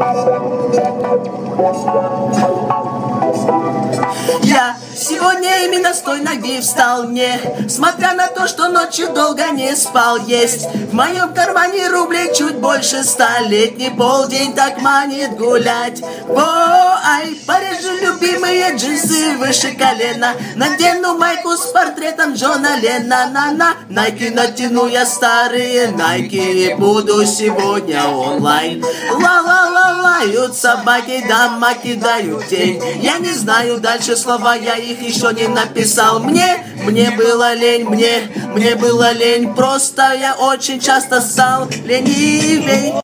Я сегодня именно с той ноги встал мне, смотря на то, что ночью долго не спал. Есть в моем кармане рублей чуть больше 100. Летний полдень так манит гулять. Ай, порежу любимые джинсы выше колена, надену майку с портретом Джона Леннона. Найки натяну я старые найки и буду сегодня онлайн. Ла-ла-ла-лают собаки, дома кидают тень. Я не знаю дальше слова, я их еще не написал. Мне было лень, мне было лень. Просто я очень часто стал ленивей.